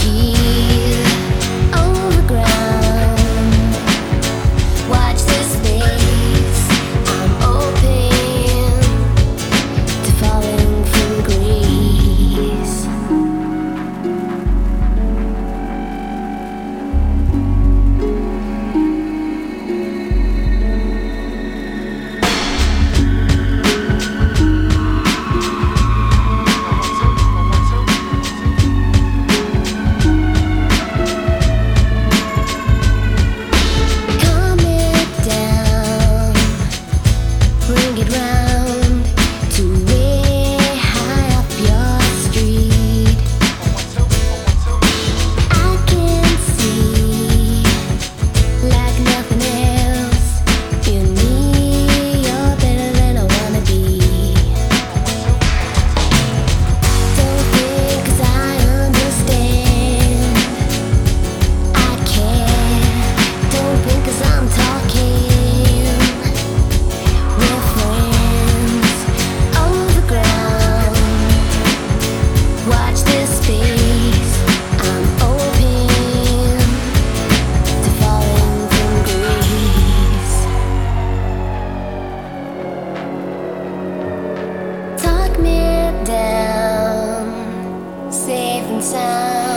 here overground. Watch this space. I'm open to falling from grace. Calm it down, bring it round to way high up your street. I can see like nothing else. You me, you're better than I wanna be. Don't think 'cause I understand. I care. Don't think 'cause I'm talking. We're friends overground. Watch this space. I'm open to falling from grace. Talk me down, safe and sound.